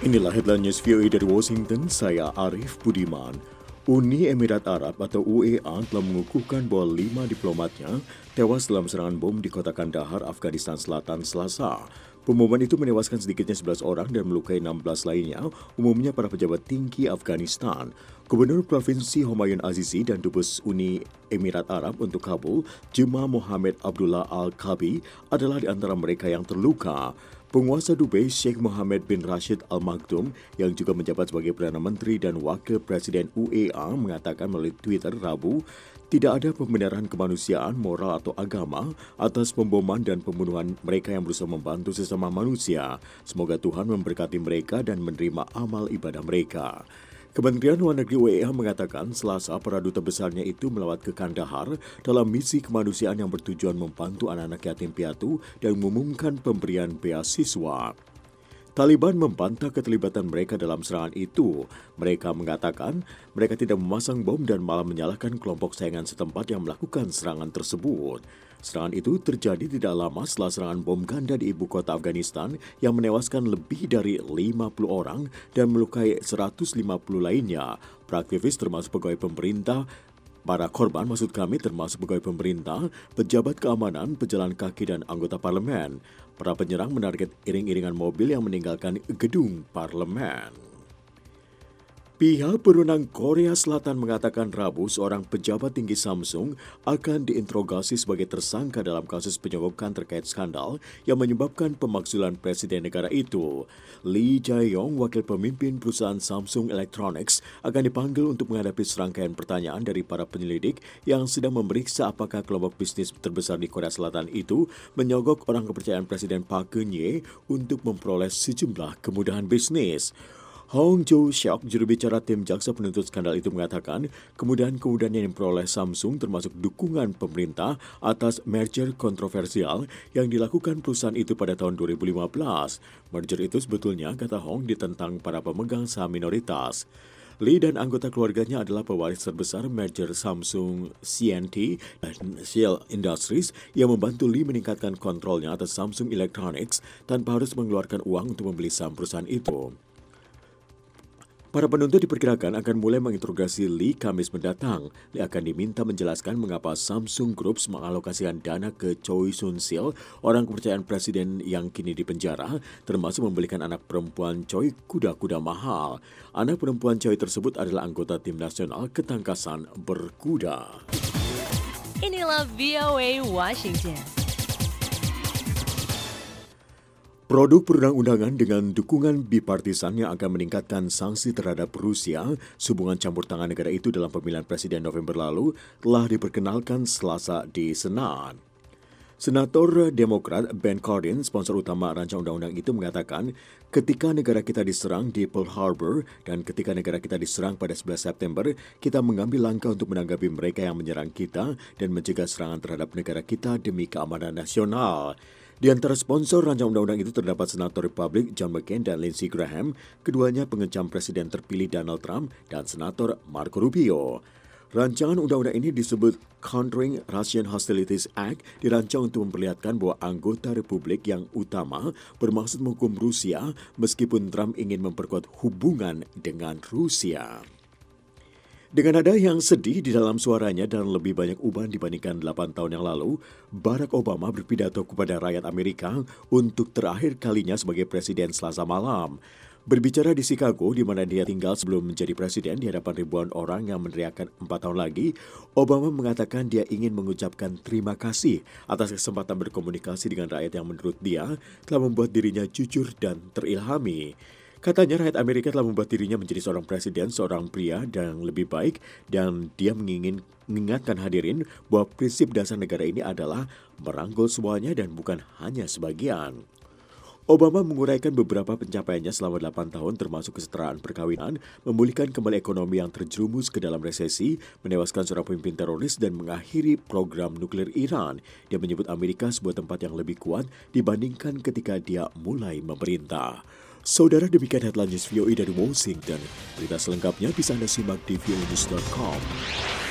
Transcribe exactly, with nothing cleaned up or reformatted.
Inilah headline news V O A dari Washington, saya Arif Budiman. Uni Emirat Arab atau U A E telah mengukuhkan bahwa lima diplomatnya tewas dalam serangan bom di kota Kandahar, Afghanistan Selatan, Selasa. Pemboman itu menewaskan sedikitnya sebelas orang dan melukai enam belas lainnya, umumnya para pejabat tinggi Afghanistan. Gubernur Provinsi Humayun Azizi dan Dubes Uni Emirat Arab untuk Kabul, Juma Mohammed Abdullah Al-Kabi, adalah di antara mereka yang terluka. Penguasa Dubai Sheikh Mohammed bin Rashid Al Maktoum yang juga menjabat sebagai Perdana Menteri dan Wakil Presiden U A E mengatakan melalui Twitter Rabu, tidak ada pembenaran kemanusiaan, moral atau agama atas pemboman dan pembunuhan mereka yang berusaha membantu sesama manusia. Semoga Tuhan memberkati mereka dan menerima amal ibadah mereka. Kementerian Luar Negeri U A E mengatakan Selasa para duta besarnya itu melawat ke Kandahar dalam misi kemanusiaan yang bertujuan membantu anak-anak yatim piatu dan mengumumkan pemberian beasiswa. Taliban membantah keterlibatan mereka dalam serangan itu. Mereka mengatakan mereka tidak memasang bom dan malah menyalahkan kelompok saingan setempat yang melakukan serangan tersebut. Serangan itu terjadi tidak lama setelah serangan bom ganda di ibu kota Afghanistan yang menewaskan lebih dari lima puluh orang dan melukai seratus lima puluh lainnya. Praktivis termasuk pegawai pemerintah, para korban maksud kami termasuk pegawai pemerintah, pejabat keamanan, pejalan kaki dan anggota parlemen. Para penyerang menarget iring-iringan mobil yang meninggalkan gedung parlemen. Pihak berwenang Korea Selatan mengatakan Rabu seorang pejabat tinggi Samsung akan diinterogasi sebagai tersangka dalam kasus penyogokan terkait skandal yang menyebabkan pemakzulan presiden negara itu. Lee Jae-yong, wakil pemimpin perusahaan Samsung Electronics, akan dipanggil untuk menghadapi serangkaian pertanyaan dari para penyelidik yang sedang memeriksa apakah kelompok bisnis terbesar di Korea Selatan itu menyogok orang kepercayaan Presiden Park Geun-hye untuk memperoleh sejumlah kemudahan bisnis. Hong Jo-seok, juru bicara tim jaksa penuntut skandal itu mengatakan, kemudahan-kemudahan yang diperoleh Samsung termasuk dukungan pemerintah atas merger kontroversial yang dilakukan perusahaan itu pada tahun dua ribu lima belas. Merger itu sebetulnya, kata Hong, ditentang para pemegang saham minoritas. Lee dan anggota keluarganya adalah pewaris terbesar merger Samsung C N T dan Shell Industries yang membantu Lee meningkatkan kontrolnya atas Samsung Electronics tanpa harus mengeluarkan uang untuk membeli saham perusahaan itu. Para penuntut diperkirakan akan mulai menginterogasi Lee Kamis mendatang. Lee akan diminta menjelaskan mengapa Samsung Group mengalokasikan dana ke Choi Soon-sil, orang kepercayaan presiden yang kini dipenjara, termasuk membelikan anak perempuan Choi kuda-kuda mahal. Anak perempuan Choi tersebut adalah anggota tim nasional ketangkasan berkuda. Inilah V O A Washington. Produk perundang-undangan dengan dukungan bipartisan yang akan meningkatkan sanksi terhadap Rusia, hubungan campur tangan negara itu dalam pemilihan presiden November lalu, telah diperkenalkan Selasa di Senat. Senator Demokrat Ben Cardin, sponsor utama rancang undang-undang itu, mengatakan ketika negara kita diserang di Pearl Harbor dan ketika negara kita diserang pada sebelas September, kita mengambil langkah untuk menanggapi mereka yang menyerang kita dan mencegah serangan terhadap negara kita demi keamanan nasional. Di antara sponsor rancang undang-undang itu terdapat Senator Republik John McCain dan Lindsey Graham, keduanya pengecam presiden terpilih Donald Trump, dan Senator Marco Rubio. Rancangan undang-undang ini disebut Countering Russian Hostilities Act, dirancang untuk memperlihatkan bahwa anggota Republik yang utama bermaksud menghukum Rusia meskipun Trump ingin memperkuat hubungan dengan Rusia. Dengan nada yang sedih di dalam suaranya dan lebih banyak uban dibandingkan delapan tahun yang lalu, Barack Obama berpidato kepada rakyat Amerika untuk terakhir kalinya sebagai presiden Selasa malam. Berbicara di Chicago, di mana dia tinggal sebelum menjadi presiden di hadapan ribuan orang yang meneriakan empat tahun lagi, Obama mengatakan dia ingin mengucapkan terima kasih atas kesempatan berkomunikasi dengan rakyat yang menurut dia telah membuat dirinya jujur dan terilhami. Katanya rakyat Amerika telah membuat dirinya menjadi seorang presiden, seorang pria yang lebih baik, dan dia mengingin mengingatkan hadirin bahwa prinsip dasar negara ini adalah merangkul semuanya dan bukan hanya sebagian. Obama menguraikan beberapa pencapaiannya selama delapan tahun termasuk kesetaraan perkawinan, memulihkan kembali ekonomi yang terjerumus ke dalam resesi, menewaskan seorang pemimpin teroris, dan mengakhiri program nuklir Iran. Dia menyebut Amerika sebuah tempat yang lebih kuat dibandingkan ketika dia mulai memerintah. Saudara, demikian headline news V O A dari Washington. Berita selengkapnya bisa Anda simak di v o a news dot com.